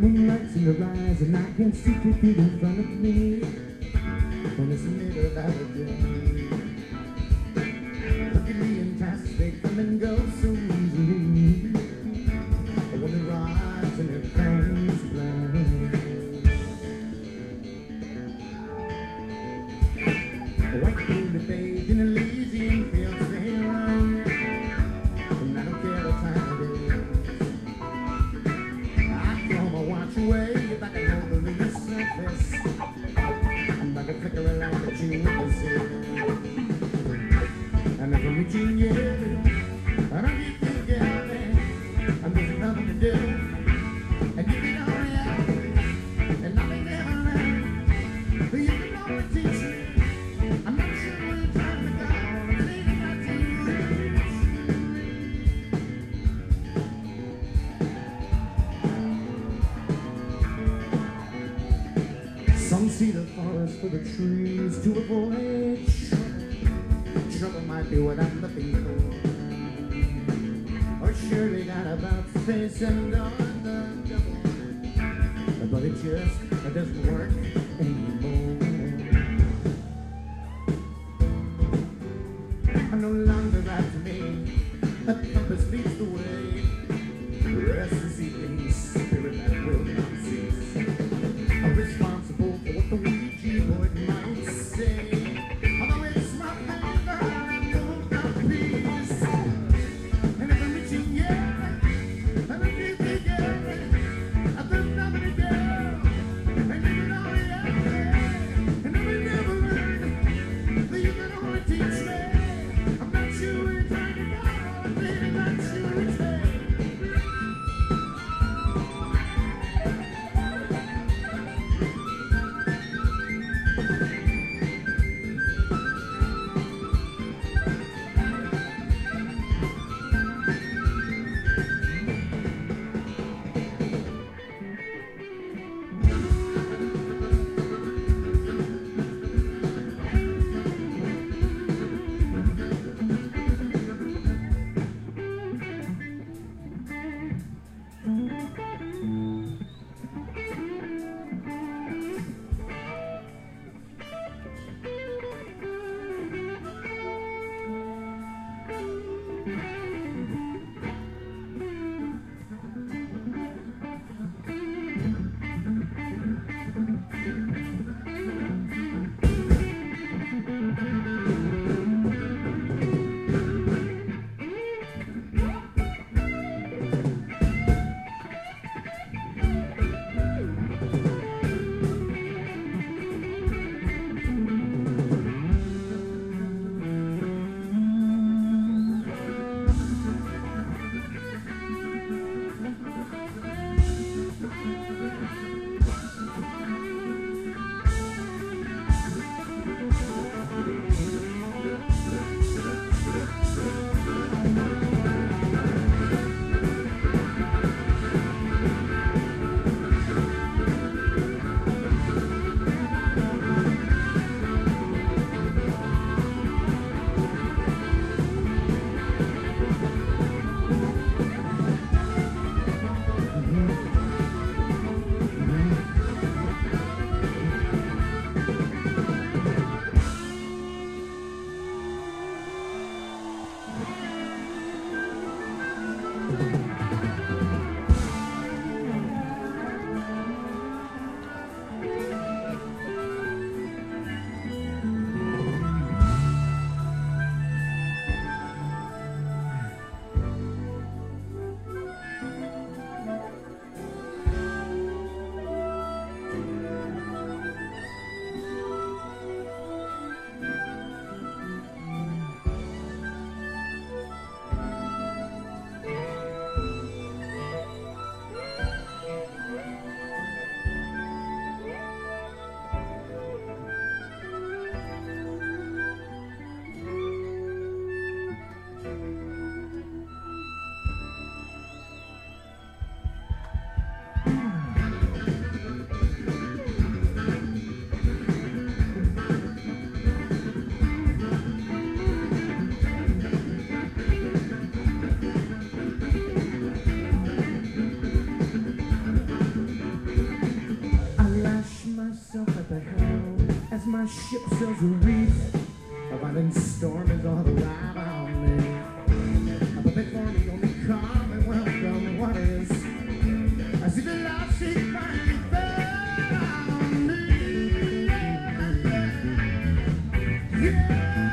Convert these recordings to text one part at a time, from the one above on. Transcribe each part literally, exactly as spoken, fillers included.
Moonlight's in the rise and I can see two feet in front of me when it's the middle of the day. Look at me and tasks, they come and go so easily. But when it rides and it fangs blind, white food to bathe in Elysian fields they run, and I don't care what time it is. Away, if I can hold the lunar surface, I'm like a flickering light that you never see. And if I'm reaching you, I don't need to get out there, and there's nothing to do. And you can only out, and nothing ever learned. You can only teach me. I'm not sure where you're trying to go, I'm leaving that to you. Some see the forest for the trees to avoid trouble. Trouble might be what I'm looking for. Or surely not about face and on the double. But it just it doesn't work anymore. I no longer have to make a compass leads the way. Rest is seeking spirit that will not cease. I'm responsible for what the Ouija board might say. Although it's my finger and won't not peace. And if I'm reaching you, and I'm deeply getting, I've done nothing to do. And you know, yeah. my ship sails a reef, a violent storm is all around me. But before me only calm and welcome waters, I see the last shake finally found me. Yeah, yeah,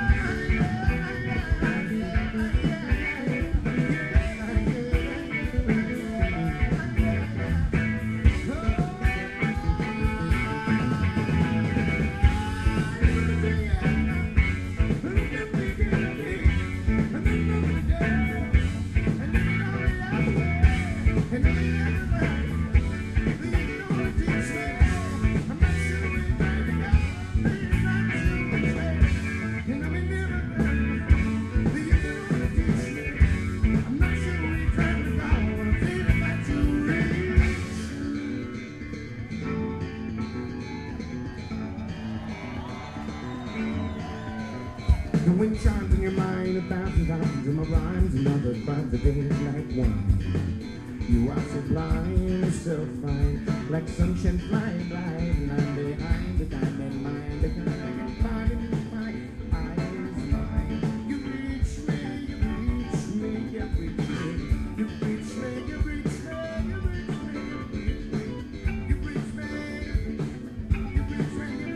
the wind chimes in your mind a thousand times, and my rhymes and other finds the days like one. You are so blind, so fine, like sunshine flying blind, and I'm behind the diamond mine, the kind I can find my eyes mine. You reach me, you reach me, you reach me, you reach me, you reach me, you reach me, you reach me, you reach me, you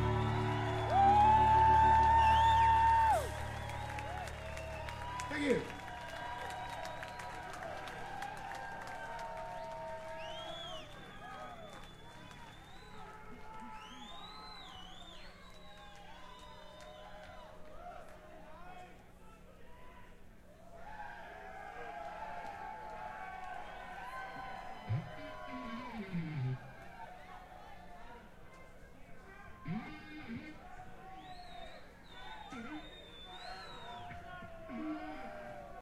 Thank you.